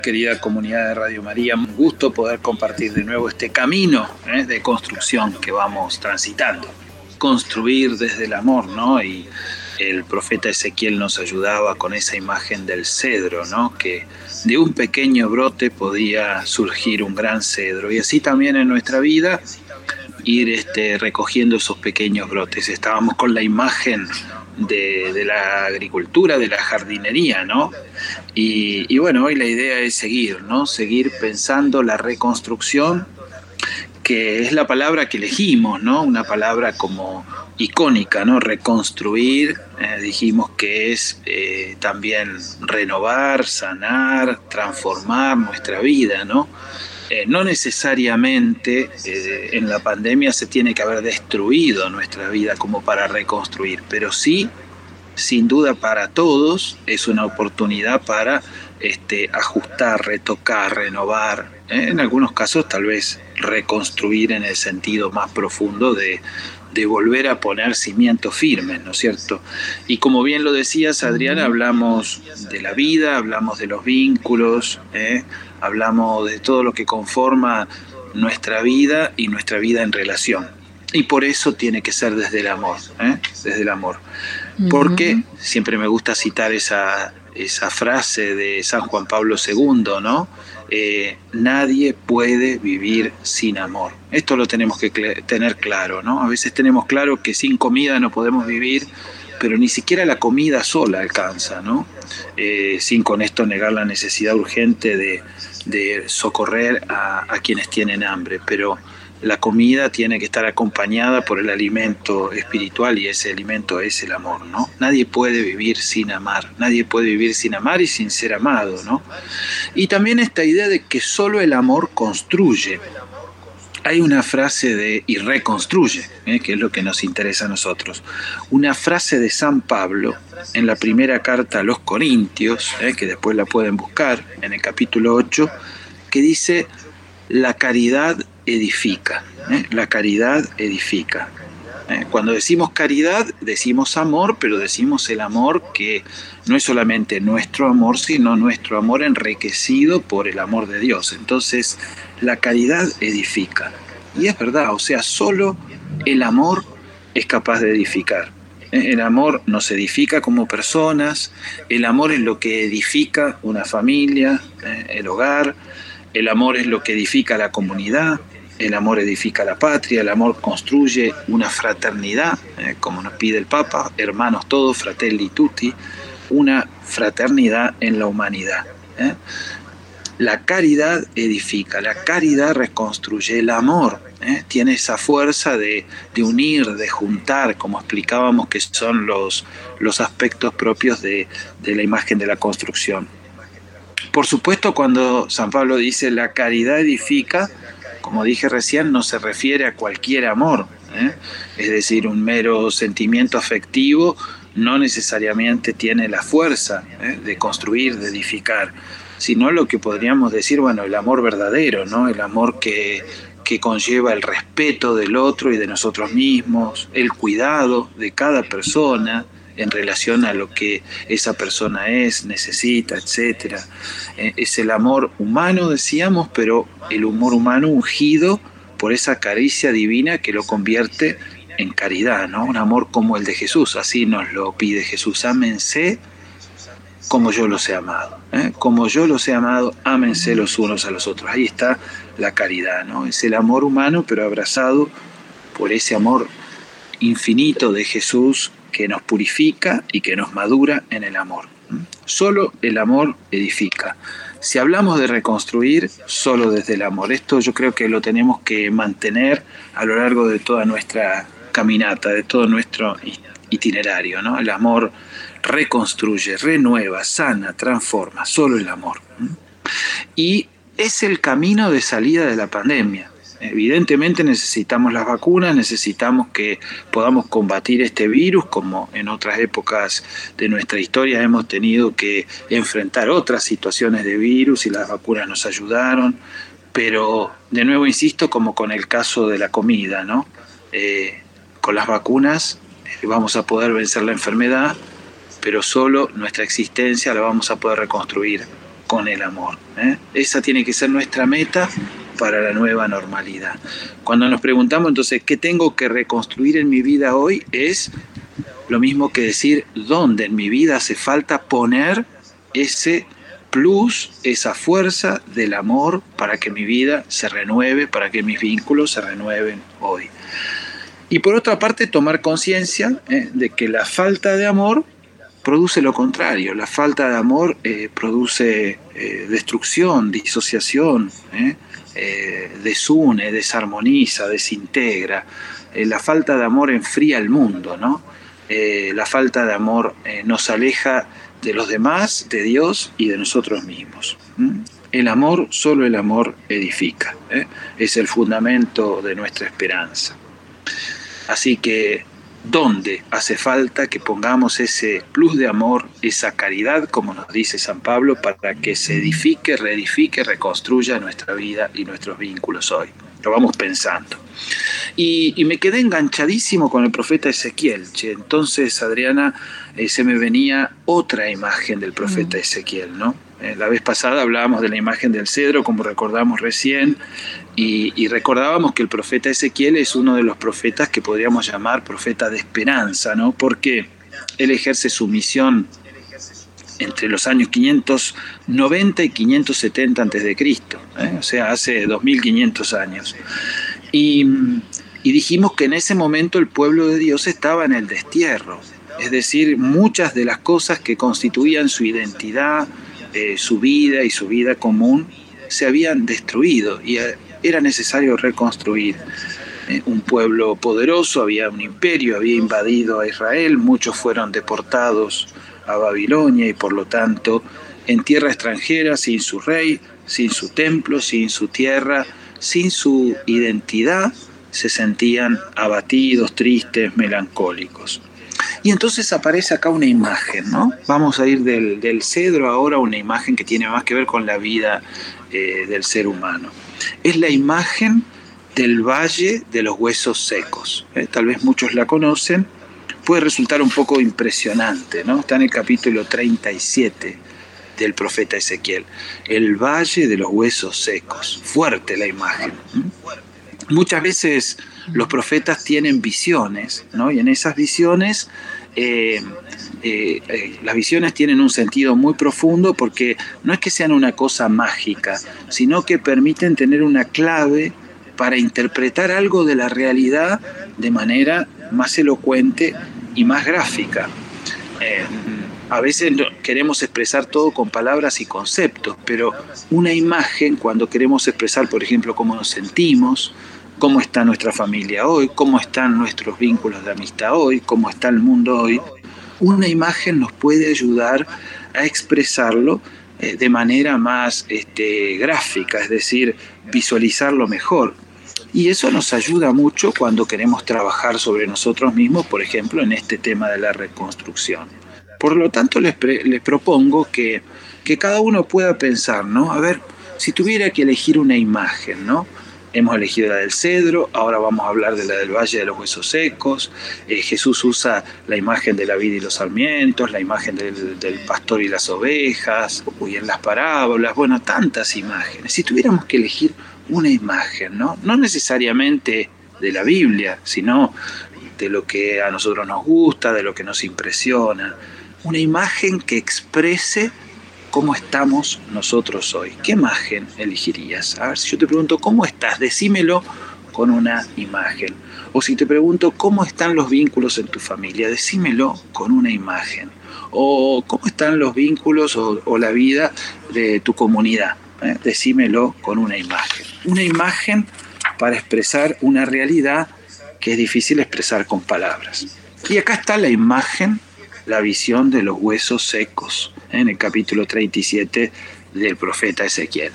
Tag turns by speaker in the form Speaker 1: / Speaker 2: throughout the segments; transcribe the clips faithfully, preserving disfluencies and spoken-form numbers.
Speaker 1: Querida comunidad de Radio María, un gusto poder compartir de nuevo este camino ¿eh? de construcción que vamos transitando. Construir desde el amor, ¿no? Y el profeta Ezequiel nos ayudaba con esa imagen del cedro, ¿no? Que de un pequeño brote podía surgir un gran cedro. Y así también en nuestra vida, ir este, recogiendo esos pequeños brotes. Estábamos con la imagen de, de la agricultura, de la jardinería, ¿no? Y, y bueno, hoy la idea es seguir, ¿no? Seguir pensando la reconstrucción, que es la palabra que elegimos, ¿no? Una palabra como icónica, ¿no? Reconstruir, eh, dijimos que es eh, también renovar, sanar, transformar nuestra vida, ¿no? Eh, no necesariamente eh, en la pandemia se tiene que haber destruido nuestra vida como para reconstruir, pero sí, sin duda para todos, es una oportunidad para este, ajustar, retocar, renovar, ¿eh? En algunos casos tal vez reconstruir en el sentido más profundo de, de volver a poner cimientos firmes, ¿no es cierto? Y como bien lo decías, Adriana, hablamos de la vida, hablamos de los vínculos, ¿eh? Hablamos de todo lo que conforma nuestra vida y nuestra vida en relación. Y por eso tiene que ser desde el amor, ¿eh? Desde el amor. Porque uh-huh. Siempre me gusta citar esa, esa frase de San Juan Pablo segundo, ¿no? Eh, nadie puede vivir sin amor. Esto lo tenemos que cl- tener claro, ¿no? A veces tenemos claro que sin comida no podemos vivir, pero ni siquiera la comida sola alcanza, ¿no? Eh, sin con esto negar la necesidad urgente de, de socorrer a, a quienes tienen hambre, pero la comida tiene que estar acompañada por el alimento espiritual y ese alimento es el amor, ¿no? Nadie puede vivir sin amar, nadie puede vivir sin amar y sin ser amado, ¿no? Y también esta idea de que solo el amor construye. Hay una frase de y reconstruye, ¿eh? Que es lo que nos interesa a nosotros. Una frase de San Pablo en la primera carta a los Corintios, ¿eh? Que después la pueden buscar en el capítulo ocho, que dice: la caridad edifica, ¿eh? La caridad edifica. ¿eh? Cuando decimos caridad, decimos amor, pero decimos el amor que no es solamente nuestro amor, sino nuestro amor enriquecido por el amor de Dios. Entonces, la caridad edifica. Y es verdad, o sea, solo el amor es capaz de edificar. ¿eh? El amor nos edifica como personas, el amor es lo que edifica una familia, ¿eh? el hogar. El amor es lo que edifica la comunidad, el amor edifica la patria, el amor construye una fraternidad, eh, como nos pide el Papa, hermanos todos, fratelli tutti, una fraternidad en la humanidad. ¿eh? La caridad edifica, la caridad reconstruye, el amor ¿eh? tiene esa fuerza de, de unir, de juntar, como explicábamos que son los, los aspectos propios de, de la imagen de la construcción. Por supuesto, cuando San Pablo dice la caridad edifica, como dije recién, no se refiere a cualquier amor, ¿eh? Es decir, un mero sentimiento afectivo no necesariamente tiene la fuerza ¿eh? de construir, de edificar, sino lo que podríamos decir, bueno, el amor verdadero, ¿no? El amor que, que conlleva el respeto del otro y de nosotros mismos, el cuidado de cada persona en relación a lo que esa persona es, necesita, etcétera. Eh, es el amor humano, decíamos, pero el amor humano ungido por esa caricia divina que lo convierte en caridad, ¿no? Un amor como el de Jesús, así nos lo pide Jesús: ámense como yo los he amado, ¿eh? Como yo los he amado, ámense los unos a los otros. Ahí está la caridad, ¿no? Es el amor humano, pero abrazado por ese amor infinito de Jesús, que nos purifica y que nos madura en el amor. Solo el amor edifica. Si hablamos de reconstruir, solo desde el amor. Esto yo creo que lo tenemos que mantener a lo largo de toda nuestra caminata, de todo nuestro itinerario, ¿no? El amor reconstruye, renueva, sana, transforma, solo el amor. Y es el camino de salida de la pandemia. Evidentemente necesitamos las vacunas, necesitamos que podamos combatir este virus, como en otras épocas de nuestra historia hemos tenido que enfrentar otras situaciones de virus y las vacunas nos ayudaron, pero de nuevo insisto, como con el caso de la comida, ¿no? Eh, con las vacunas eh, vamos a poder vencer la enfermedad, pero solo nuestra existencia la vamos a poder reconstruir con el amor. ¿eh? Esa tiene que ser nuestra meta para la nueva normalidad. Cuando nos preguntamos entonces qué tengo que reconstruir en mi vida hoy, es lo mismo que decir dónde en mi vida hace falta poner ese plus, esa fuerza del amor para que mi vida se renueve, para que mis vínculos se renueven hoy. Y por otra parte, tomar conciencia eh, de que la falta de amor produce lo contrario. La falta de amor eh, produce eh, destrucción, disociación, eh, eh, desune, desarmoniza, desintegra. Eh, la falta de amor enfría el mundo, ¿no? Eh, la falta de amor eh, nos aleja de los demás, de Dios y de nosotros mismos. ¿Mm? El amor, solo el amor edifica, ¿eh? Es el fundamento de nuestra esperanza. Así que, ¿dónde hace falta que pongamos ese plus de amor, esa caridad, como nos dice San Pablo, para que se edifique, reedifique, reconstruya nuestra vida y nuestros vínculos hoy? Lo vamos pensando. Y, y me quedé enganchadísimo con el profeta Ezequiel. Che. Entonces, Adriana, eh, se me venía otra imagen del profeta Ezequiel, ¿no? Eh, la vez pasada hablábamos de la imagen del cedro, como recordamos recién, y, y recordábamos que el profeta Ezequiel es uno de los profetas que podríamos llamar profeta de esperanza, ¿no? Porque él ejerce su misión entre los años quinientos noventa y quinientos setenta antes de Cristo, ¿eh? O sea, hace dos mil quinientos años. Y, y dijimos que en ese momento el pueblo de Dios estaba en el destierro, es decir, muchas de las cosas que constituían su identidad, eh, su vida y su vida común, se habían destruido y era necesario reconstruir. Eh, un pueblo poderoso, había un imperio, había invadido a Israel, muchos fueron deportados a Babilonia y por lo tanto en tierra extranjera, sin su rey, sin su templo, sin su tierra, sin su identidad, se sentían abatidos, tristes, melancólicos. Y entonces aparece acá una imagen, ¿no? Vamos a ir del, del cedro ahora a una imagen que tiene más que ver con la vida eh, del ser humano. Es la imagen del Valle de los Huesos Secos. ¿eh? Tal vez muchos la conocen. Puede resultar un poco impresionante, ¿no? Está en el capítulo treinta y siete del profeta Ezequiel. El Valle de los Huesos Secos. Fuerte la imagen. ¿Mm? Muchas veces los profetas tienen visiones, ¿no? Y en esas visiones, eh, eh, eh, las visiones tienen un sentido muy profundo porque no es que sean una cosa mágica, sino que permiten tener una clave para interpretar algo de la realidad de manera más elocuente y más gráfica. Eh, a veces queremos expresar todo con palabras y conceptos, pero una imagen, cuando queremos expresar, por ejemplo, cómo nos sentimos, cómo está nuestra familia hoy, cómo están nuestros vínculos de amistad hoy, cómo está el mundo hoy, una imagen nos puede ayudar a expresarlo eh, de manera más este, gráfica, es decir, visualizarlo mejor. Y eso nos ayuda mucho cuando queremos trabajar sobre nosotros mismos, por ejemplo, en este tema de la reconstrucción. Por lo tanto, les, pre, les propongo que, que cada uno pueda pensar, ¿no? A ver, si tuviera que elegir una imagen, ¿no? Hemos elegido la del cedro, ahora vamos a hablar de la del Valle de los Huesos Secos. Eh, Jesús usa la imagen de la vid y los sarmientos, la imagen del, del pastor y las ovejas, y en las parábolas, bueno, tantas imágenes. Si tuviéramos que elegir una imagen, ¿no? No necesariamente de la Biblia, sino de lo que a nosotros nos gusta, de lo que nos impresiona. Una imagen que exprese cómo estamos nosotros hoy. ¿Qué imagen elegirías? A ver, si yo te pregunto, ¿cómo estás? Decímelo con una imagen. O si te pregunto, ¿cómo están los vínculos en tu familia? Decímelo con una imagen. O ¿cómo están los vínculos o, o la vida de tu comunidad? ¿Eh? Decímelo con una imagen. Una imagen para expresar una realidad que es difícil expresar con palabras. Y acá está la imagen, la visión de los huesos secos, ¿eh? En el capítulo treinta y siete del profeta Ezequiel.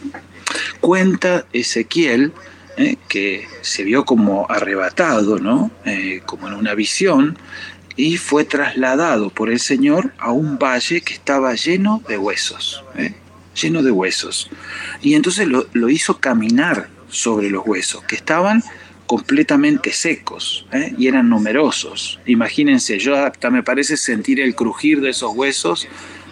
Speaker 1: Cuenta Ezequiel ¿eh? que se vio como arrebatado, ¿no? Eh, como en una visión, y fue trasladado por el Señor a un valle que estaba lleno de huesos, ¿eh? lleno de huesos. Y entonces lo, lo hizo caminar sobre los huesos, que estaban completamente secos, ¿eh? y eran numerosos. Imagínense, yo hasta me parece sentir el crujir de esos huesos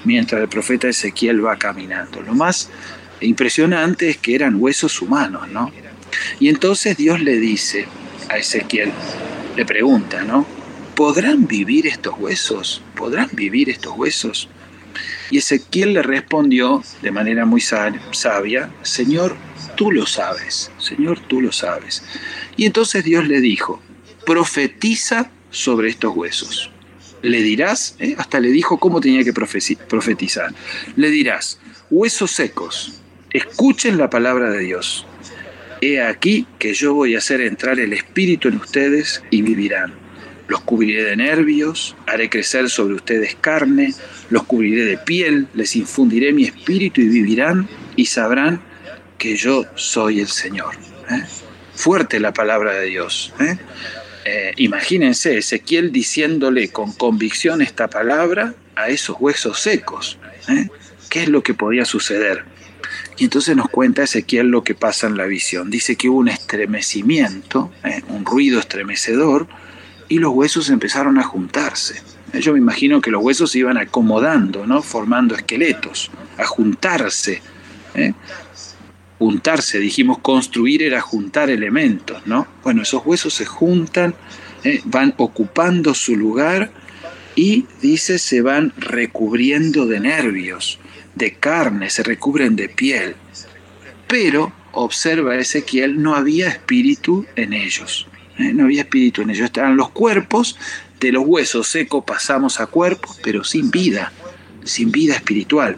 Speaker 1: mientras el profeta Ezequiel va caminando. Lo más impresionante es que eran huesos humanos, ¿no? Y entonces Dios le dice a Ezequiel, le pregunta, ¿no? ¿Podrán vivir estos huesos? ¿Podrán vivir estos huesos? Y Ezequiel le respondió de manera muy sabia, Señor, tú lo sabes, Señor, tú lo sabes. Y entonces Dios le dijo, profetiza sobre estos huesos. Le dirás, ¿eh? hasta le dijo cómo tenía que profetizar. Le dirás, huesos secos, escuchen la palabra de Dios. He aquí que yo voy a hacer entrar el espíritu en ustedes y vivirán. Los cubriré de nervios, haré crecer sobre ustedes carne, los cubriré de piel, les infundiré mi espíritu y vivirán y sabrán que yo soy el Señor. ¿Eh? Fuerte la palabra de Dios. ¿eh? Eh, imagínense, Ezequiel diciéndole con convicción esta palabra a esos huesos secos. ¿eh? ¿Qué es lo que podía suceder? Y entonces nos cuenta Ezequiel lo que pasa en la visión. Dice que hubo un estremecimiento, ¿eh? un ruido estremecedor, y los huesos empezaron a juntarse. Yo me imagino que los huesos se iban acomodando, ¿no? Formando esqueletos, a juntarse. ¿eh? Juntarse, dijimos, construir era juntar elementos, ¿no? Bueno, esos huesos se juntan, ¿eh? van ocupando su lugar y, dice, se van recubriendo de nervios, de carne, se recubren de piel. Pero, observa Ezequiel, no había espíritu en ellos. ¿eh? No había espíritu en ellos. Estaban los cuerpos, de los huesos secos pasamos a cuerpos, pero sin vida, sin vida espiritual.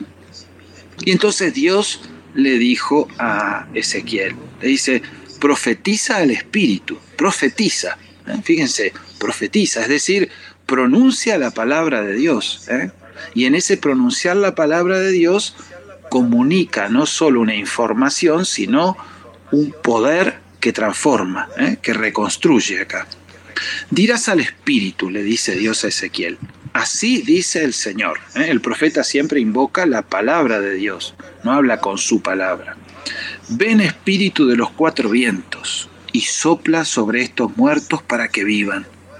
Speaker 1: Y entonces Dios le dijo a Ezequiel, le dice, profetiza al espíritu, profetiza. ¿eh? Fíjense, profetiza, es decir, pronuncia la palabra de Dios. ¿eh? Y en ese pronunciar la palabra de Dios comunica no solo una información, sino un poder que transforma, ¿eh? que reconstruye acá. Dirás al espíritu, le dice Dios a Ezequiel, así dice el Señor. ¿eh? El profeta siempre invoca la palabra de Dios, no habla con su palabra. Ven espíritu de los cuatro vientos y sopla sobre estos muertos para que vivan.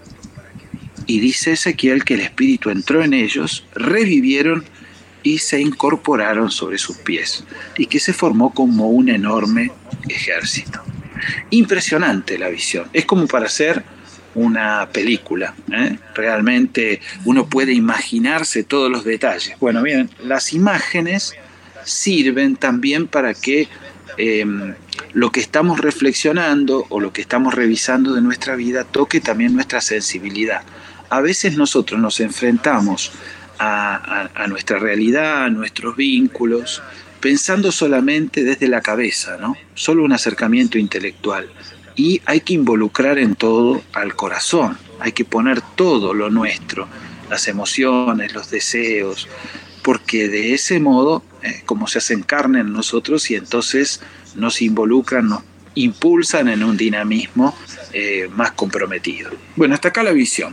Speaker 1: Y dice Ezequiel que el espíritu entró en ellos, revivieron y se incorporaron sobre sus pies, y que se formó como un enorme ejército. Impresionante la visión, es como para hacer una película, ¿eh? Realmente uno puede imaginarse todos los detalles. Bueno, bien, las imágenes sirven también para que eh, lo que estamos reflexionando o lo que estamos revisando de nuestra vida toque también nuestra sensibilidad. A veces nosotros nos enfrentamos a, a, a nuestra realidad, a nuestros vínculos, pensando solamente desde la cabeza, ¿no? Solo un acercamiento intelectual. Y hay que involucrar en todo al corazón, hay que poner todo lo nuestro, las emociones, los deseos, porque de ese modo, eh, como se hacen carne en nosotros y entonces nos involucran, nos impulsan en un dinamismo eh, más comprometido. Bueno, hasta acá la visión.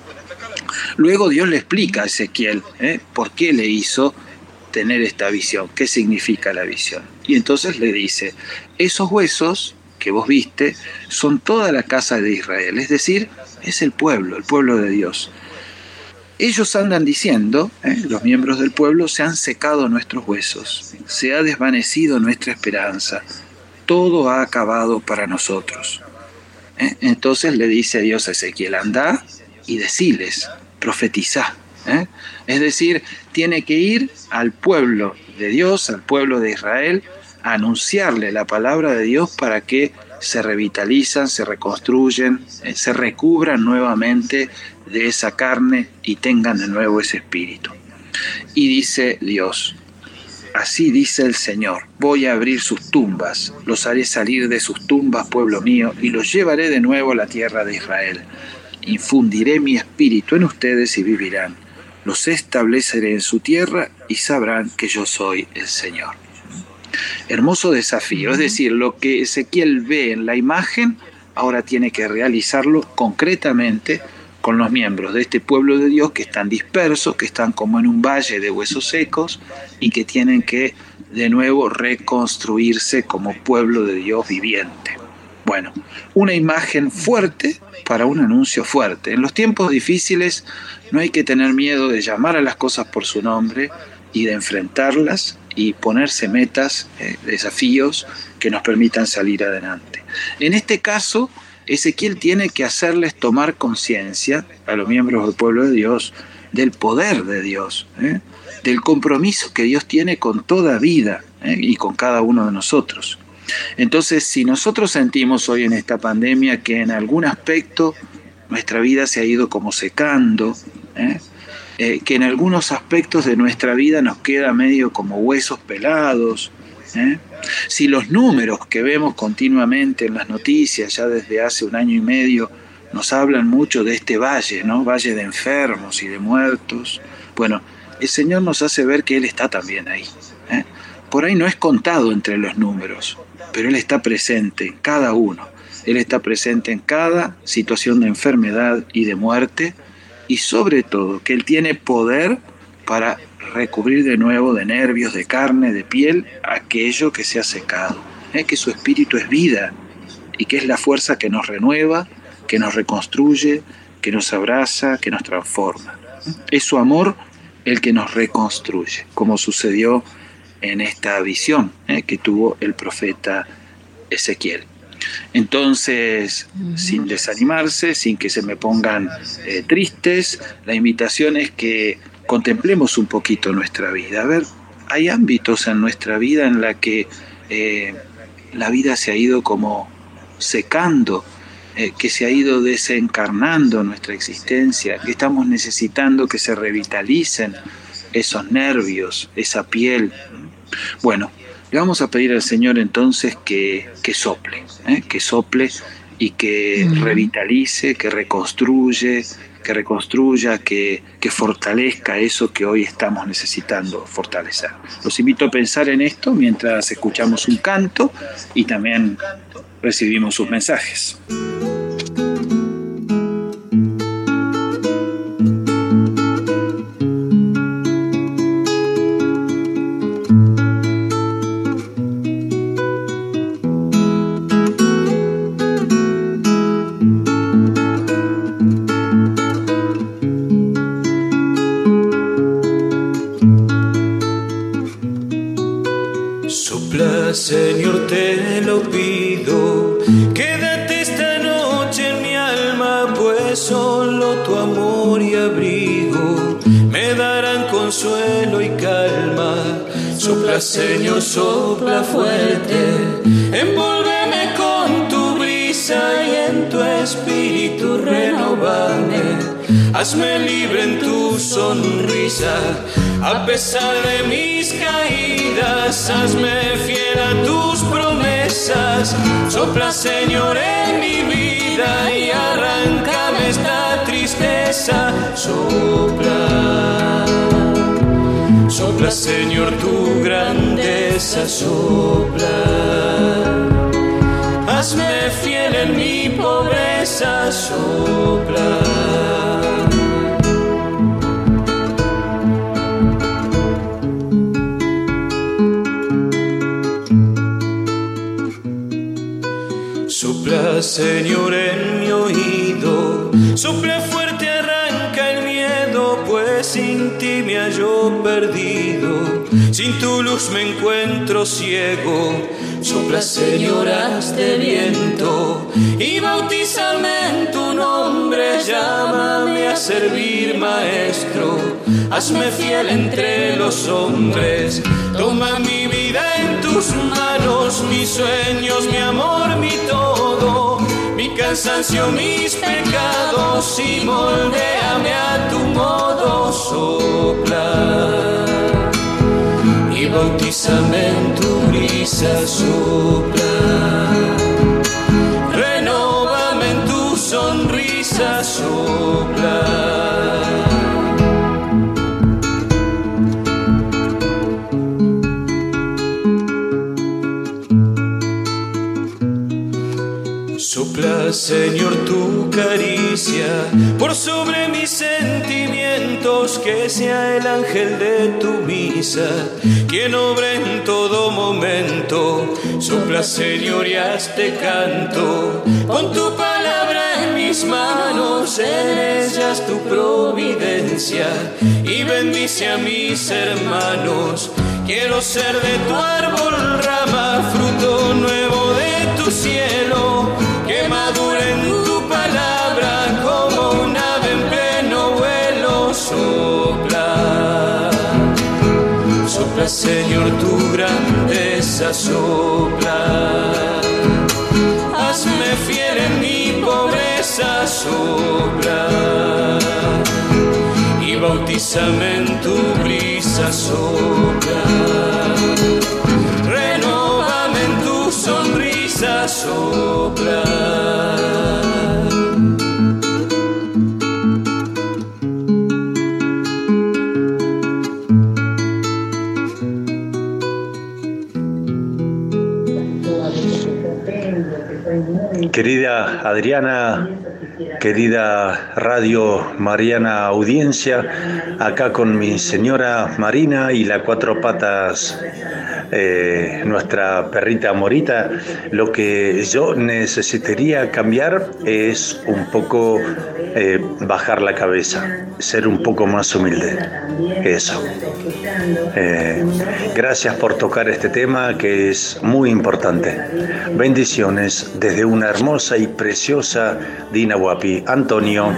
Speaker 1: Luego Dios le explica a Ezequiel eh, por qué le hizo tener esta visión, qué significa la visión. Y entonces le dice, esos huesos que vos viste son toda la casa de Israel, es decir, es el pueblo, el pueblo de Dios. Ellos andan diciendo, eh, los miembros del pueblo, se han secado nuestros huesos, se ha desvanecido nuestra esperanza, todo ha acabado para nosotros. Eh, entonces le dice Dios a Ezequiel, anda y deciles, profetizá. ¿eh? Es decir, tiene que ir al pueblo de Dios, al pueblo de Israel, a anunciarle la palabra de Dios para que se revitalizan, se reconstruyen, eh, se recubran nuevamente de esa carne y tengan de nuevo ese espíritu. Y dice Dios, así dice el Señor, voy a abrir sus tumbas, los haré salir de sus tumbas, pueblo mío, y los llevaré de nuevo a la tierra de Israel. Infundiré mi espíritu en ustedes y vivirán. Los estableceré en su tierra y sabrán que yo soy el Señor. Hermoso desafío, es decir, lo que Ezequiel ve en la imagen, ahora tiene que realizarlo concretamente con los miembros de este pueblo de Dios que están dispersos, que están como en un valle de huesos secos y que tienen que de nuevo reconstruirse como pueblo de Dios viviente. Bueno, una imagen fuerte para un anuncio fuerte. En los tiempos difíciles no hay que tener miedo de llamar a las cosas por su nombre y de enfrentarlas y ponerse metas, eh, desafíos que nos permitan salir adelante. En este caso, Ezequiel tiene que hacerles tomar conciencia a los miembros del pueblo de Dios del poder de Dios, ¿eh? del compromiso que Dios tiene con toda vida, ¿eh? y con cada uno de nosotros. Entonces, si nosotros sentimos hoy en esta pandemia que en algún aspecto nuestra vida se ha ido como secando, ¿eh? Eh, que en algunos aspectos de nuestra vida nos queda medio como huesos pelados, ¿eh? si los números que vemos continuamente en las noticias ya desde hace un año y medio nos hablan mucho de este valle, ¿no? Valle de enfermos y de muertos. Bueno, el Señor nos hace ver que Él está también ahí, ¿eh? Por ahí no es contado entre los números, pero Él está presente en cada uno. Él está presente en cada situación de enfermedad y de muerte, y sobre todo que Él tiene poder para recubrir de nuevo de nervios, de carne, de piel, aquello que se ha secado. ¿Eh? Que su espíritu es vida y que es la fuerza que nos renueva, que nos reconstruye, que nos abraza, que nos transforma. Es su amor el que nos reconstruye, como sucedió en esta visión, ¿eh? que tuvo el profeta Ezequiel. Entonces, uh-huh. sin desanimarse, sin que se me pongan eh, tristes, la invitación es que contemplemos un poquito nuestra vida. A ver, hay ámbitos en nuestra vida en la que eh, la vida se ha ido como secando, eh, que se ha ido desencarnando nuestra existencia, que estamos necesitando que se revitalicen esos nervios, esa piel. Bueno, le vamos a pedir al Señor entonces que, que sople, ¿eh? que sople y que uh-huh. revitalice, que reconstruye, que reconstruya, que, que fortalezca eso que hoy estamos necesitando fortalecer. Los invito a pensar en esto mientras escuchamos un canto y también recibimos sus mensajes.
Speaker 2: Señor, te lo pido, quédate esta noche en mi alma, pues solo tu amor y abrigo me darán consuelo y calma. Sopla, Señor, sopla fuerte, envólveme con tu brisa y en tu espíritu renovame. Hazme libre en tu sonrisa, a pesar de mis caídas, hazme fiel a tus promesas. Sopla, Señor, en mi vida y arráncame esta tristeza. Sopla, sopla, Señor, tu grandeza, sopla. Hazme fiel en mi pobreza, sopla. Sopla, Señor, en mi oído, sopla fuerte, arranca el miedo, pues sin ti me hallo perdido, sin tu luz me encuentro ciego. Sopla, Señor, hazte viento y bautízame en tu nombre, llámame a servir, Maestro, hazme fiel entre los hombres. Toma mi vida en tus manos, mis sueños, mi amor, mi todo, mi cansancio, mis pecados, y moldéame a tu modo. Sopla y bautízame en tu brisa, sopla. Renóvame en tu sonrisa, sopla. Sopla, Señor, tu caricia por sobre mis sentimientos, que sea el ángel de tu misa quien obre en todo momento. Sopla, Señor, y hazte canto, pon tu palabra en mis manos, en ellas tu providencia, y bendice a mis hermanos. Quiero ser de tu árbol rama, fruto nuevo de tu cielo, que madure en tu palabra como un ave en pleno vuelo. Sopla, sopla, Señor, tu grandeza, sopla. Hazme fiel en mi pobreza, sopla. Y bautízame en tu brisa, sopla. Renovame en tu sonrisa, sopla.
Speaker 3: Querida Adriana, querida Radio Mariana audiencia, acá con mi señora Marina y la cuatro patas, eh, nuestra perrita Morita, lo que yo necesitaría cambiar es un poco eh, bajar la cabeza, ser un poco más humilde. Eso. Eh, gracias por tocar este tema que es muy importante. Bendiciones desde una hermosa y preciosa Dina Huapi. Antonio.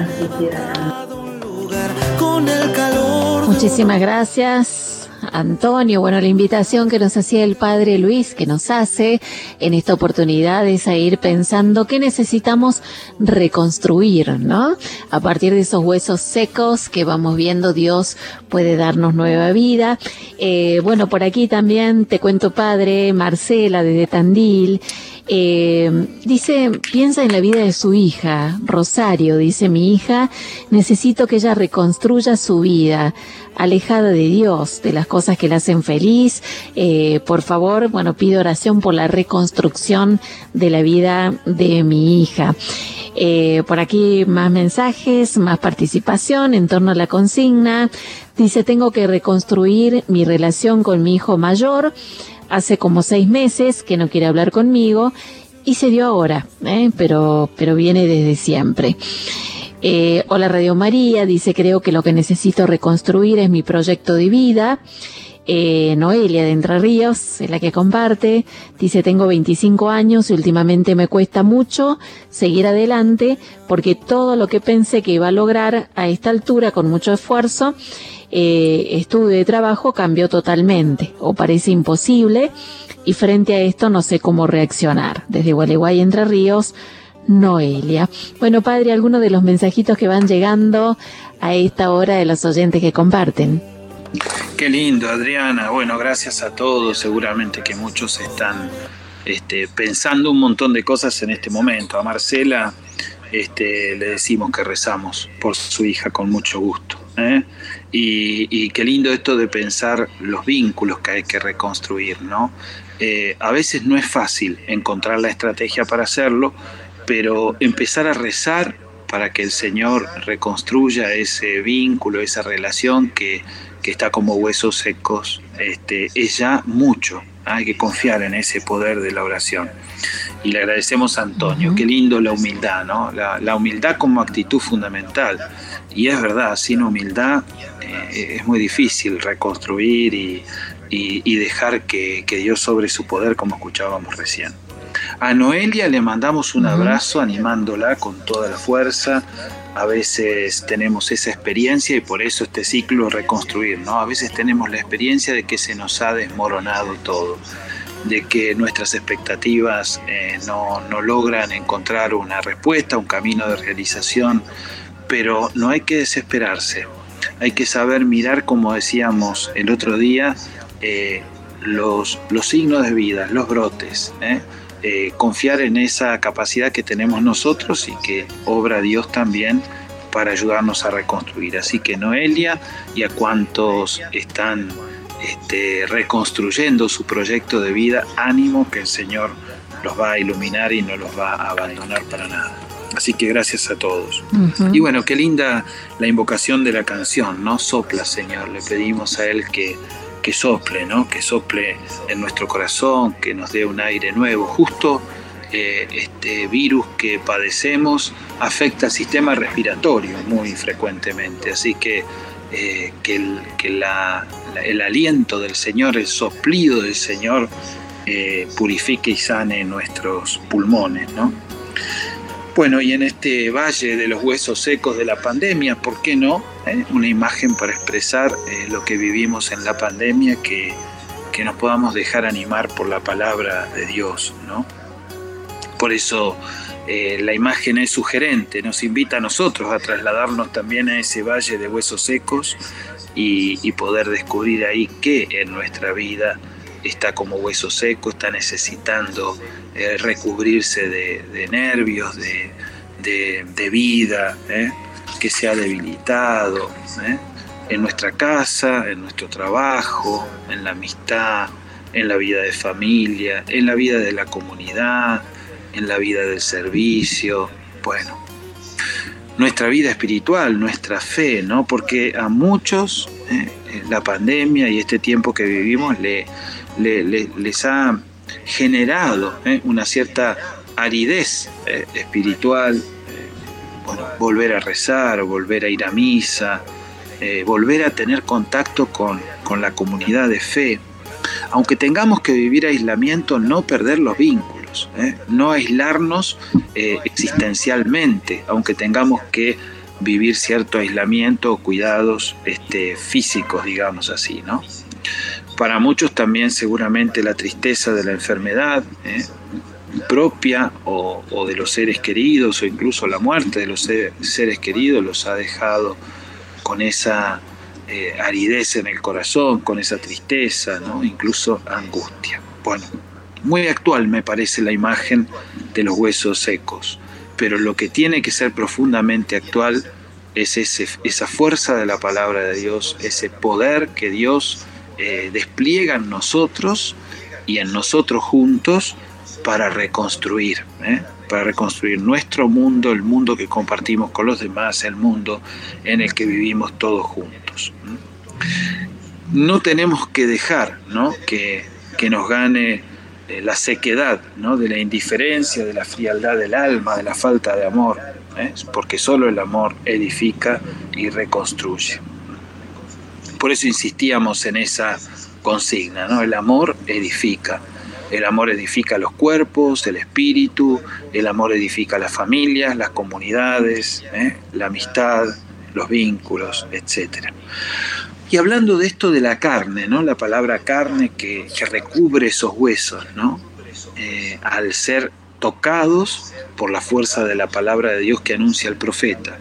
Speaker 4: Muchísimas gracias, Antonio. Bueno, la invitación que nos hacía el Padre Luis, que nos hace en esta oportunidad, es a ir pensando qué necesitamos reconstruir, ¿no? A partir de esos huesos secos que vamos viendo, Dios puede darnos nueva vida. Eh, bueno, por aquí también te cuento, Padre, Marcela desde Tandil. Eh, dice, piensa en la vida de su hija, Rosario, dice: mi hija, necesito que ella reconstruya su vida, alejada de Dios, de las cosas que la hacen feliz. Eh, por favor, bueno, pido oración por la reconstrucción de la vida de mi hija. Eh, por aquí más mensajes, más participación en torno a la consigna. Dice: tengo que reconstruir mi relación con mi hijo mayor. Hace como seis meses que no quiere hablar conmigo y se dio ahora, ¿eh? pero, pero viene desde siempre. Eh, hola Radio María, dice: creo que lo que necesito reconstruir es mi proyecto de vida. Eh, Noelia de Entre Ríos es la que comparte. Dice: tengo veinticinco años y últimamente me cuesta mucho seguir adelante porque todo lo que pensé que iba a lograr a esta altura con mucho esfuerzo, Eh, estudio de trabajo, cambió totalmente o parece imposible, y frente a esto no sé cómo reaccionar. Desde Gualeguay, Entre Ríos, Noelia. Bueno, Padre, algunos de los mensajitos que van llegando a esta hora de los oyentes que comparten.
Speaker 1: Qué lindo, Adriana. Bueno, gracias a todos. Seguramente que muchos están este, pensando un montón de cosas en este momento. A Marcela este, le decimos que rezamos por su hija con mucho gusto. ¿Eh? Y, y qué lindo esto de pensar los vínculos que hay que reconstruir, ¿no? Eh, a veces no es fácil encontrar la estrategia para hacerlo, pero empezar a rezar para que el Señor reconstruya ese vínculo, esa relación que, que está como huesos secos, este, es ya mucho. Hay que confiar en ese poder de la oración. Y le agradecemos a Antonio. Uh-huh. Qué lindo la humildad, ¿no? La, la humildad como actitud fundamental. Y es verdad, sin humildad eh, es muy difícil reconstruir y, y, y dejar que, que Dios sobre su poder, como escuchábamos recién. A Noelia le mandamos un abrazo, animándola con toda la fuerza. A veces tenemos esa experiencia y por eso este ciclo reconstruir, ¿no? A veces tenemos la experiencia de que se nos ha desmoronado todo, de que nuestras expectativas eh, no, no logran encontrar una respuesta, un camino de realización, pero no hay que desesperarse. Hay que saber mirar, como decíamos el otro día, eh, los, los signos de vida, los brotes, ¿eh? Eh, confiar en esa capacidad que tenemos nosotros y que obra Dios también para ayudarnos a reconstruir. Así que Noelia, y a cuantos están este, reconstruyendo su proyecto de vida, ánimo, que el Señor los va a iluminar y no los va a abandonar para nada. Así que gracias a todos. Uh-huh. Y bueno, qué linda la invocación de la canción, ¿no? Sopla, Señor. Le pedimos a Él que, que sople, ¿no? Que sople en nuestro corazón, que nos dé un aire nuevo. Justo eh, este virus que padecemos afecta al sistema respiratorio muy frecuentemente. Así que, eh, que, el, que la, la, el aliento del Señor, el soplido del Señor, eh, purifique y sane nuestros pulmones, ¿no? Bueno, y en este valle de los huesos secos de la pandemia, ¿por qué no? ¿Eh? Una imagen para expresar eh, lo que vivimos en la pandemia, que, que nos podamos dejar animar por la palabra de Dios, ¿no? Por eso eh, la imagen es sugerente, nos invita a nosotros a trasladarnos también a ese valle de huesos secos y, y poder descubrir ahí qué en nuestra vida está como hueso seco, está necesitando eh, recubrirse de, de nervios, de, de, de vida, ¿eh? que se ha debilitado, ¿eh? en nuestra casa, en nuestro trabajo, en la amistad, en la vida de familia, en la vida de la comunidad, en la vida del servicio. Bueno, nuestra vida espiritual, nuestra fe, ¿no? Porque a muchos eh, la pandemia y este tiempo que vivimos le Le, le, les ha generado eh, una cierta aridez eh, espiritual, eh, bueno, volver a rezar, volver a ir a misa, eh, volver a tener contacto con, con la comunidad de fe. Aunque tengamos que vivir aislamiento, no perder los vínculos, eh, no aislarnos eh, existencialmente, aunque tengamos que vivir cierto aislamiento o cuidados este, físicos, digamos así, ¿no? Para muchos también seguramente la tristeza de la enfermedad eh, propia o, o de los seres queridos, o incluso la muerte de los ser, seres queridos los ha dejado con esa eh, aridez en el corazón, con esa tristeza, ¿no? Incluso angustia. Bueno, muy actual me parece la imagen de los huesos secos, pero lo que tiene que ser profundamente actual es ese, esa fuerza de la palabra de Dios, ese poder que Dios Eh, despliega en nosotros y en nosotros juntos para reconstruir, ¿eh? para reconstruir nuestro mundo, el mundo que compartimos con los demás, el mundo en el que vivimos todos juntos. No tenemos que dejar, ¿no? que, que nos gane eh, la sequedad, ¿no? de la indiferencia, de la frialdad del alma, de la falta de amor, ¿eh? porque solo el amor edifica y reconstruye. Por eso insistíamos en esa consigna, ¿no? El amor edifica. El amor edifica los cuerpos, el espíritu, el amor edifica las familias, las comunidades, ¿eh? la amistad, los vínculos, etcétera. Y hablando de esto de la carne, ¿no? La palabra carne que, que recubre esos huesos, ¿no? Eh, al ser tocados por la fuerza de la palabra de Dios que anuncia el profeta.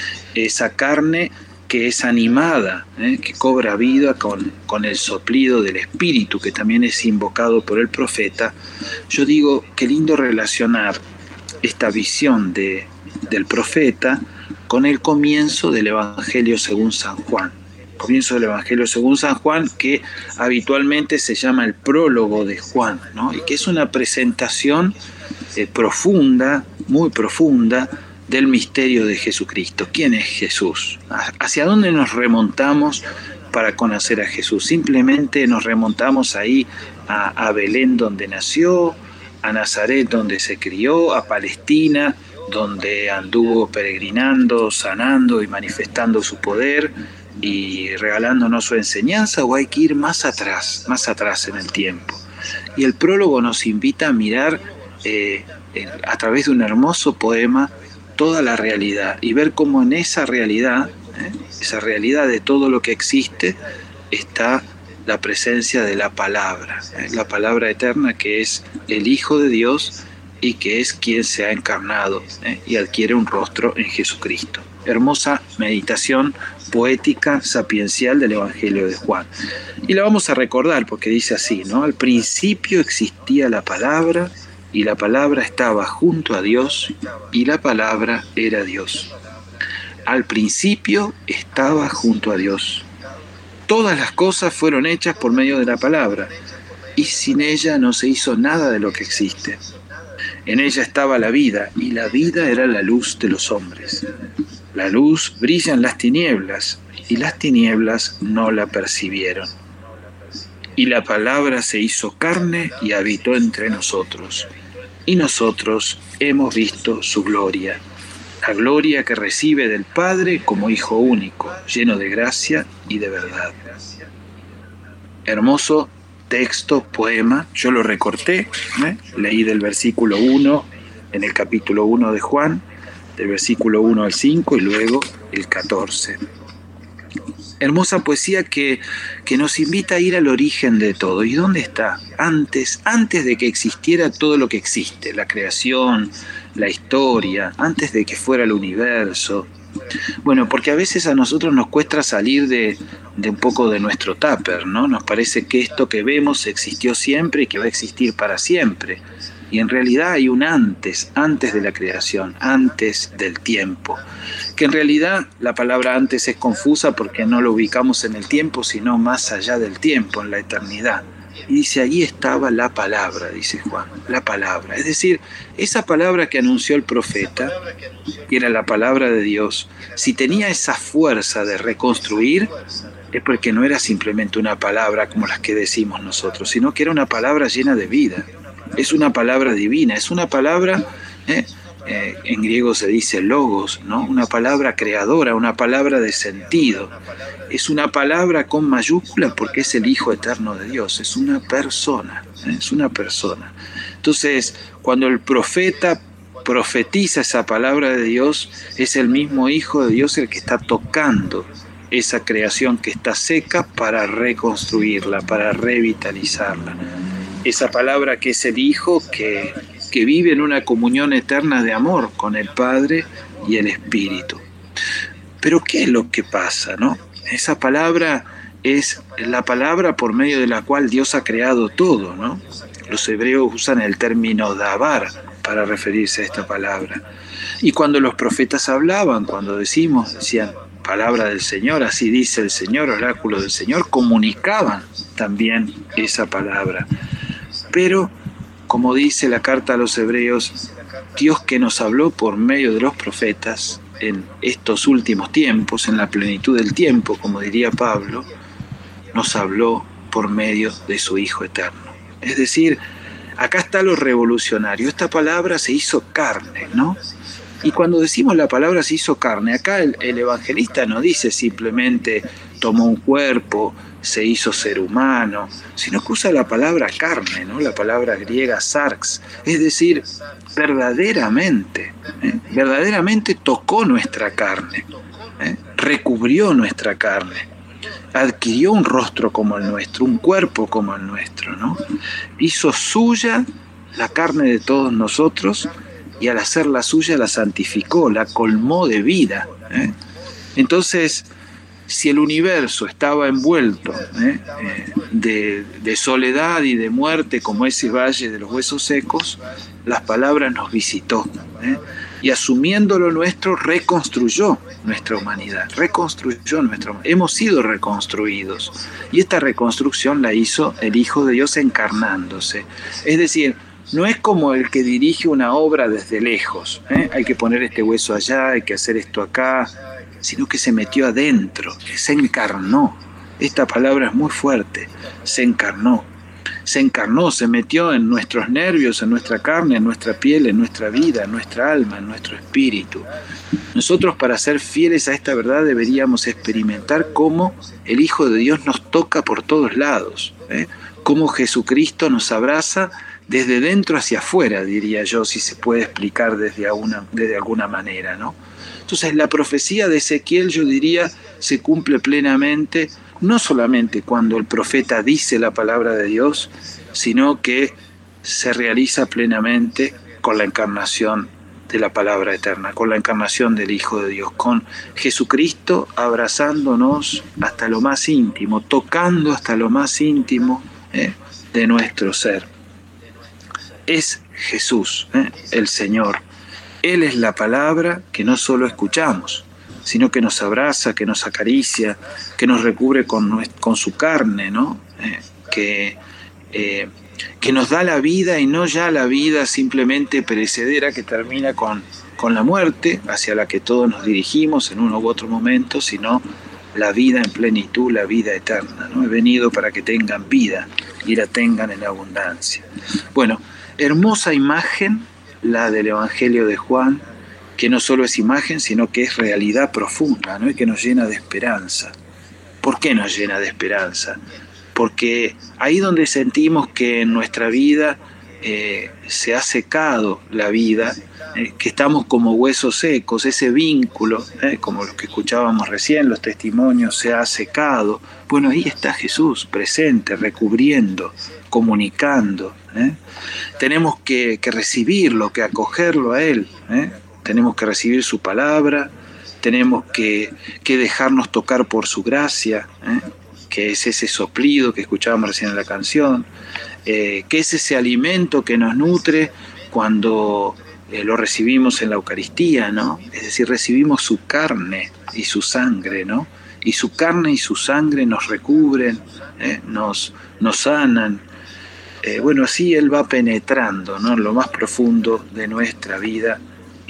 Speaker 1: Esa carne que es animada, ¿eh? que cobra vida con, con el soplido del Espíritu, que también es invocado por el profeta. Yo digo, qué lindo relacionar esta visión de, del profeta con el comienzo del Evangelio según San Juan. Comienzo del Evangelio según San Juan, que habitualmente se llama el prólogo de Juan, ¿no? y que es una presentación eh, profunda, muy profunda, del misterio de Jesucristo. ¿Quién es Jesús? ¿Hacia dónde nos remontamos para conocer a Jesús? Simplemente nos remontamos ahí a, a Belén, donde nació, a Nazaret, donde se crió, a Palestina, donde anduvo peregrinando, sanando y manifestando su poder y regalándonos su enseñanza, o hay que ir más atrás, más atrás en el tiempo. Y el prólogo nos invita a mirar eh, a través de un hermoso poema toda la realidad y ver cómo en esa realidad, ¿eh? esa realidad de todo lo que existe, está la presencia de la palabra, ¿eh? la palabra eterna que es el Hijo de Dios y que es quien se ha encarnado ¿eh? y adquiere un rostro en Jesucristo. Hermosa meditación poética, sapiencial del Evangelio de Juan. Y la vamos a recordar porque dice así, ¿no? Al principio existía la palabra, y la palabra estaba junto a Dios, y la palabra era Dios. Al principio estaba junto a Dios. Todas las cosas fueron hechas por medio de la palabra, y sin ella no se hizo nada de lo que existe. En ella estaba la vida, y la vida era la luz de los hombres. La luz brilla en las tinieblas, y las tinieblas no la percibieron. Y la palabra se hizo carne y habitó entre nosotros, y nosotros hemos visto su gloria, la gloria que recibe del Padre como Hijo único, lleno de gracia y de verdad. Hermoso texto, poema, yo lo recorté, ¿eh? Leí del versículo uno, en el capítulo uno de Juan, del versículo uno al cinco y luego el catorce. Hermosa poesía que, que nos invita a ir al origen de todo. ¿Y dónde está? Antes, antes de que existiera todo lo que existe, la creación, la historia, antes de que fuera el universo. Bueno, porque a veces a nosotros nos cuesta salir de, de un poco de nuestro tupper, ¿no? Nos parece que esto que vemos existió siempre y que va a existir para siempre. Y en realidad hay un antes, antes de la creación, antes del tiempo. Que en realidad la palabra antes es confusa porque no lo ubicamos en el tiempo, sino más allá del tiempo, en la eternidad. Y dice, allí estaba la palabra, dice Juan, la palabra. Es decir, esa palabra que anunció el profeta, que era la palabra de Dios, si tenía esa fuerza de reconstruir, es porque no era simplemente una palabra como las que decimos nosotros, sino que era una palabra llena de vida. Es una palabra divina, es una palabra, eh, eh, en griego se dice logos, ¿no? Una palabra creadora, una palabra de sentido. Es una palabra con mayúsculas porque es el Hijo eterno de Dios, es una persona, ¿eh? es una persona. Entonces, cuando el profeta profetiza esa palabra de Dios, es el mismo Hijo de Dios el que está tocando esa creación que está seca para reconstruirla, para revitalizarla. Esa palabra que es el Hijo que, que vive en una comunión eterna de amor con el Padre y el Espíritu. Pero ¿qué es lo que pasa, no? Esa palabra es la palabra por medio de la cual Dios ha creado todo, ¿no? Los hebreos usan el término dabar para referirse a esta palabra. Y cuando los profetas hablaban, cuando decimos, decían, palabra del Señor, así dice el Señor, oráculo del Señor, comunicaban también esa palabra. Pero, como dice la carta a los hebreos, Dios que nos habló por medio de los profetas en estos últimos tiempos, en la plenitud del tiempo, como diría Pablo, nos habló por medio de su Hijo eterno. Es decir, acá está lo revolucionario, esta palabra se hizo carne, ¿no? Y cuando decimos la palabra se hizo carne, acá el, el evangelista no dice simplemente tomó un cuerpo, se hizo ser humano, sino que usa la palabra carne, ¿no? La palabra griega sarx, es decir, verdaderamente, ¿eh? verdaderamente tocó nuestra carne, ¿eh? recubrió nuestra carne, adquirió un rostro como el nuestro, un cuerpo como el nuestro, ¿no? Hizo suya la carne de todos nosotros y al hacerla suya la santificó, la colmó de vida, ¿eh? Entonces, si el universo estaba envuelto ¿eh? Eh, de, de soledad y de muerte como ese valle de los huesos secos, las palabras nos visitó ¿eh? y asumiendo lo nuestro reconstruyó nuestra humanidad, reconstruyó nuestra humanidad. Hemos sido reconstruidos y esta reconstrucción la hizo el Hijo de Dios encarnándose. Es decir, no es como el que dirige una obra desde lejos, ¿eh? hay que poner este hueso allá, hay que hacer esto acá, sino que se metió adentro, se encarnó. Esta palabra es muy fuerte, se encarnó. Se encarnó, se metió en nuestros nervios, en nuestra carne, en nuestra piel, en nuestra vida, en nuestra alma, en nuestro espíritu. Nosotros, para ser fieles a esta verdad, deberíamos experimentar cómo el Hijo de Dios nos toca por todos lados, ¿eh? Cómo Jesucristo nos abraza desde dentro hacia afuera, diría yo, si se puede explicar desde alguna, desde alguna manera, ¿no? Entonces la profecía de Ezequiel, yo diría, se cumple plenamente, no solamente cuando el profeta dice la palabra de Dios, sino que se realiza plenamente con la encarnación de la palabra eterna, con la encarnación del Hijo de Dios, con Jesucristo abrazándonos hasta lo más íntimo, tocando hasta lo más íntimo ¿eh? de nuestro ser. Es Jesús, ¿eh? el Señor. Él es la palabra que no solo escuchamos, sino que nos abraza, que nos acaricia, que nos recubre con, con su carne, ¿no? Eh, que eh, que nos da la vida y no ya la vida simplemente perecedera que termina con, con la muerte, hacia la que todos nos dirigimos en uno u otro momento, sino la vida en plenitud, la vida eterna, ¿no? He venido para que tengan vida y la tengan en abundancia. Bueno, hermosa imagen la del Evangelio de Juan, que no solo es imagen, sino que es realidad profunda, ¿no? Y que nos llena de esperanza. ¿Por qué nos llena de esperanza? Porque ahí donde sentimos que en nuestra vida eh, se ha secado la vida, eh, que estamos como huesos secos, ese vínculo, eh, como los que escuchábamos recién, los testimonios, se ha secado. Bueno, ahí está Jesús presente, recubriendo, comunicando. ¿eh? Tenemos que, que recibirlo, que acogerlo a Él. ¿eh? Tenemos que recibir su palabra, tenemos que, que dejarnos tocar por su gracia, ¿eh? que es ese soplido que escuchábamos recién en la canción, eh, que es ese alimento que nos nutre cuando eh, lo recibimos en la Eucaristía, ¿no? Es decir, recibimos su carne y su sangre, ¿no? Y su carne y su sangre nos recubren, ¿eh? nos, nos sanan. Eh, bueno, así Él va penetrando, ¿no? en lo más profundo de nuestra vida,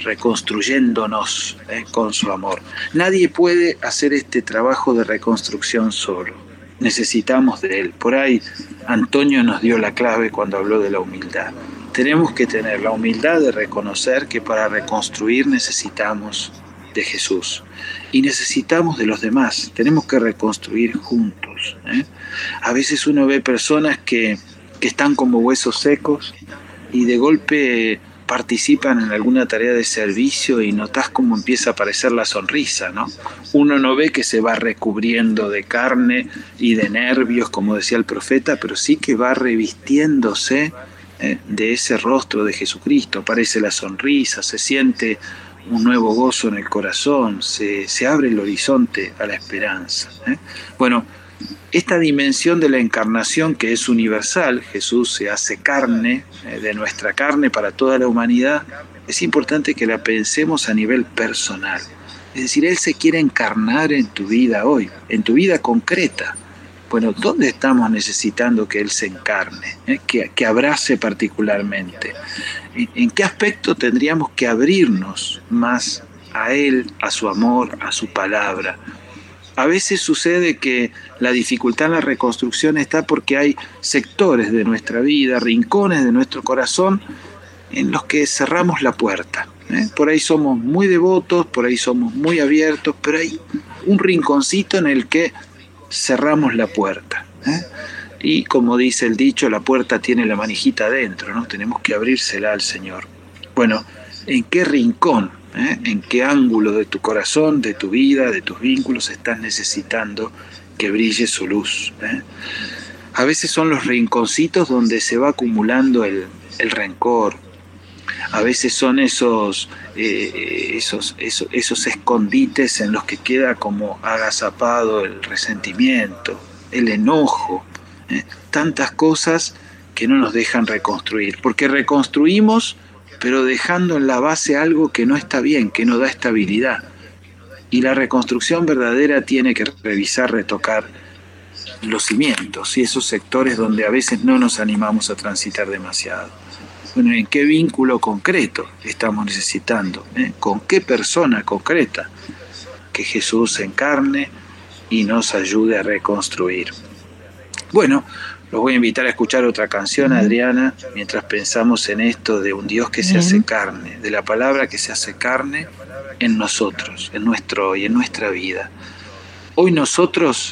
Speaker 1: reconstruyéndonos ¿eh? con su amor. Nadie puede hacer este trabajo de reconstrucción solo. Necesitamos de Él. Por ahí Antonio nos dio la clave cuando habló de la humildad. Tenemos que tener la humildad de reconocer que para reconstruir necesitamos de Jesús y necesitamos de los demás. Tenemos que reconstruir juntos. ¿eh? A veces uno ve personas que, que están como huesos secos y de golpe participan en alguna tarea de servicio y notás cómo empieza a aparecer la sonrisa, ¿no? Uno no ve que se va recubriendo de carne y de nervios, como decía el profeta, pero sí que va revistiéndose eh, de ese rostro de Jesucristo. Aparece la sonrisa, se siente un nuevo gozo en el corazón, se, se abre el horizonte a la esperanza. ¿eh? Bueno, esta dimensión de la encarnación que es universal, Jesús se hace carne, eh, de nuestra carne para toda la humanidad, es importante que la pensemos a nivel personal. Es decir, Él se quiere encarnar en tu vida hoy, en tu vida concreta. Bueno, ¿dónde estamos necesitando que Él se encarne? ¿Eh? Que, que abrace particularmente. ¿En, ¿En qué aspecto tendríamos que abrirnos más a Él, a su amor, a su palabra? A veces sucede que la dificultad en la reconstrucción está porque hay sectores de nuestra vida, rincones de nuestro corazón en los que cerramos la puerta. ¿eh? Por ahí somos muy devotos, por ahí somos muy abiertos, pero hay un rinconcito en el que cerramos la puerta. ¿eh? Y como dice el dicho, la puerta tiene la manijita adentro, ¿no? Tenemos que abrírsela al Señor. Bueno, ¿en qué rincón? ¿Eh? ¿En qué ángulo de tu corazón, de tu vida, de tus vínculos estás necesitando que brille su luz? ¿eh? A veces son los rinconcitos donde se va acumulando el, el rencor. A veces son esos, eh, esos, esos, esos escondites en los que queda como agazapado el resentimiento, el enojo. ¿eh? Tantas cosas que no nos dejan reconstruir. Porque reconstruimos, pero dejando en la base algo que no está bien, que no da estabilidad. Y la reconstrucción verdadera tiene que revisar, retocar los cimientos y esos sectores donde a veces no nos animamos a transitar demasiado. Bueno, ¿en qué vínculo concreto estamos necesitando? ¿Eh? ¿Con qué persona concreta? Que Jesús se encarne y nos ayude a reconstruir. Bueno, los voy a invitar a escuchar otra canción, Adriana, mientras pensamos en esto de un Dios que se Bien. hace carne, de la palabra que se hace carne en nosotros, en nuestro hoy, en nuestra vida. Hoy nosotros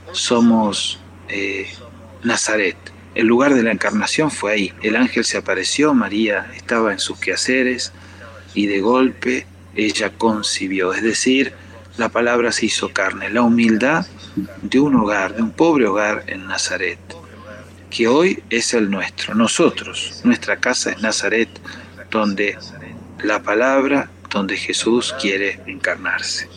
Speaker 1: somos eh, Nazaret. El lugar de la encarnación fue ahí. El ángel se apareció, María estaba en sus quehaceres y de golpe ella concibió. Es decir, la palabra se hizo carne, la humildad de un hogar, de un pobre hogar en Nazaret, que hoy es el nuestro. Nosotros, nuestra casa es Nazaret, donde la palabra, donde Jesús quiere encarnarse.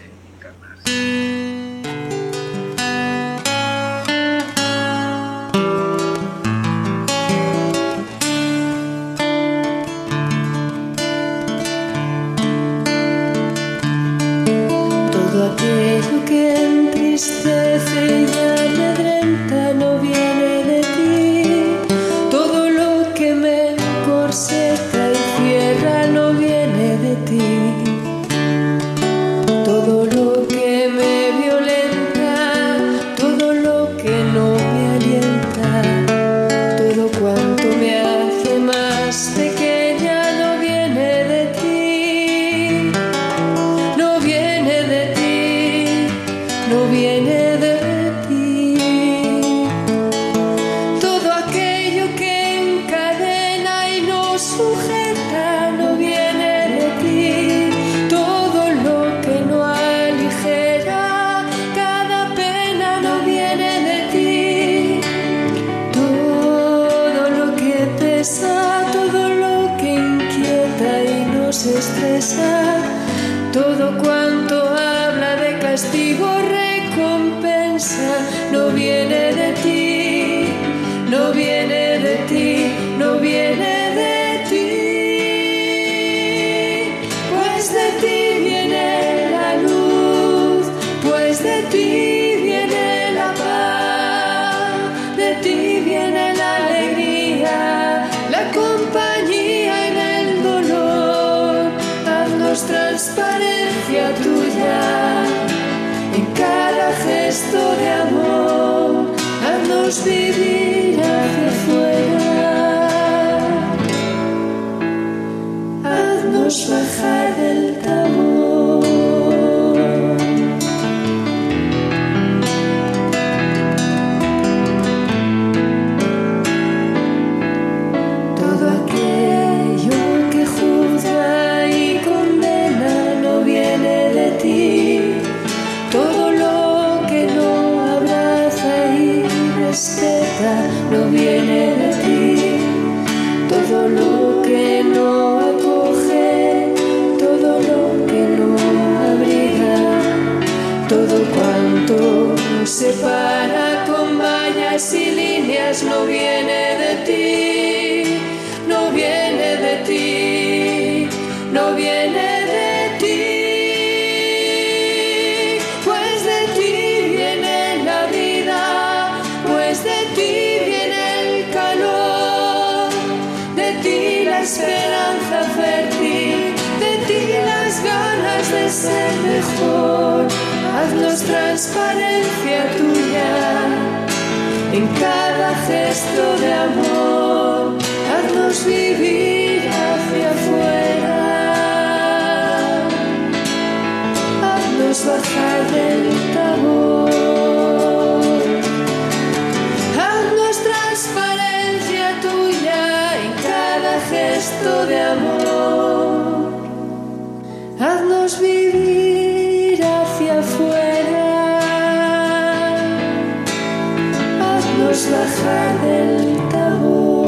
Speaker 5: Todo aquello que entristece y amedrenta no viene de ti. seca y tierra no viene de ti. Todo lo que me violenta, todo lo que no me alienta, todo cuanto me hace más pequeña no viene de ti, no viene de ti, no viene de ti. Todo aquello que encadena y nos sujeta no viene de ti, todo lo que no aligera cada pena no viene de ti, todo lo que pesa, todo lo que inquieta y nos estresa, todo cuanto habla de castigo, recompensa, no viene de ti, no viene de ti, no viene de ti. Pues de ti viene la luz, pues de ti viene la paz, de ti viene la alegría, la compañía en el dolor. Haznos transparencia tuya en cada gesto de amor, haznos vivir hacia afuera, haznos bajar del tambor. Todo aquello que juzga y condena no viene de ti, todo lo que no abraza y respeta no viene de ti, todo lo que no acoge, todo lo que no abriga, todo cuanto nos separa con vallas y líneas no viene de ti, no viene de ti, no viene de ti. Pues de ti viene la vida, pues de ti viene el calor, de ti la esperanza fértil, de ti las ganas de ser mejor. Haznos transparencia tuya en cada gesto de amor, haznos vivir hacia afuera, haznos bajar del tambor, haznos transparencia tuya en cada gesto de amor, haznos vivir hacia afuera, haznos bajar del tambor.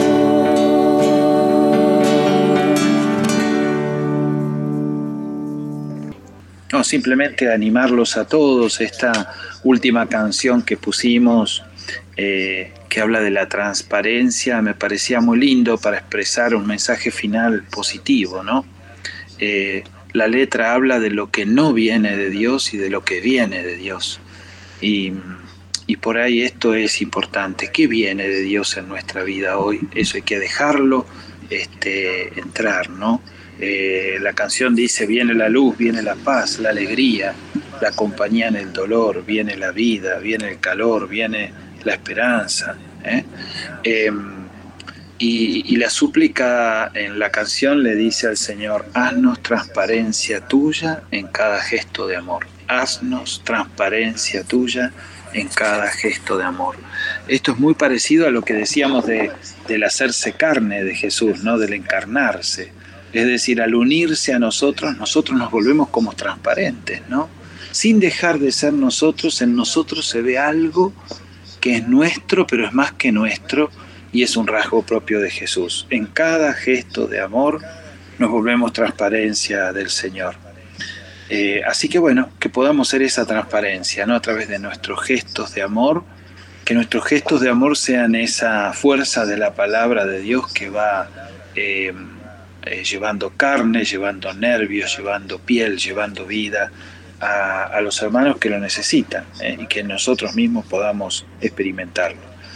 Speaker 1: No, simplemente animarlos a todos. Esta última canción que pusimos, eh, que habla de la transparencia, me parecía muy lindo para expresar un mensaje final positivo, ¿no? Eh, la letra habla de lo que no viene de Dios y de lo que viene de Dios. Y, y por ahí esto es importante. ¿Qué viene de Dios en nuestra vida hoy? Eso hay que dejarlo este, entrar, ¿no? Eh, la canción dice: viene la luz, viene la paz, la alegría, la compañía en el dolor, viene la vida, viene el calor, viene la esperanza, ¿eh? Eh, y, y la súplica en la canción le dice al Señor: haznos transparencia tuya en cada gesto de amor, haznos transparencia tuya en cada gesto de amor. Esto es muy parecido a lo que decíamos de, del hacerse carne de Jesús, ¿no? Del encarnarse. Es decir, al unirse a nosotros, nosotros nos volvemos como transparentes, ¿no? Sin dejar de ser nosotros, en nosotros se ve algo que es nuestro, pero es más que nuestro, y es un rasgo propio de Jesús. En cada gesto de amor nos volvemos transparencia del Señor. Eh, así que bueno, que podamos ser esa transparencia, ¿no? A través de nuestros gestos de amor, que nuestros gestos de amor sean esa fuerza de la palabra de Dios que va eh, eh, llevando carne, llevando nervios, llevando piel, llevando vida a, a los hermanos que lo necesitan, ¿eh? Y que nosotros mismos podamos experimentarlo.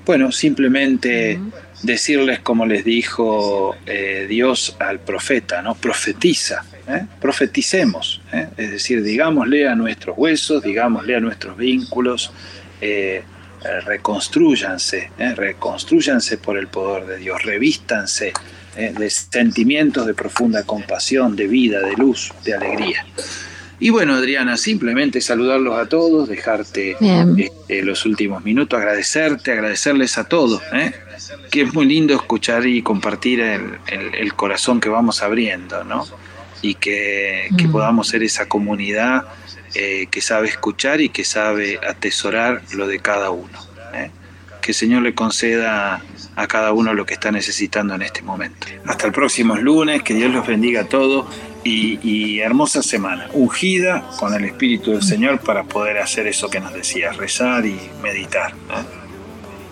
Speaker 1: bueno, simplemente decirles como les dijo eh, Dios al profeta, ¿no? Profetiza, ¿eh? Profeticemos, ¿eh? Es decir, digámosle a nuestros huesos, digámosle a nuestros vínculos, eh, reconstrúyanse, ¿eh? reconstrúyanse por el poder de Dios, revístanse ¿eh? de sentimientos de profunda compasión, de vida, de luz, de alegría. Y bueno, Adriana, simplemente saludarlos a todos, dejarte eh, los últimos minutos, agradecerte, agradecerles a todos, ¿eh? que es muy lindo escuchar y compartir el, el, el corazón que vamos abriendo, ¿no? Y que, que podamos ser esa comunidad eh, que sabe escuchar y que sabe atesorar lo de cada uno, ¿eh? Que el Señor le conceda a cada uno lo que está necesitando en este momento. Hasta el próximo lunes, que Dios los bendiga a todos y, y hermosa semana, ungida con el Espíritu del Señor para poder hacer eso que nos decía, rezar y meditar, ¿eh?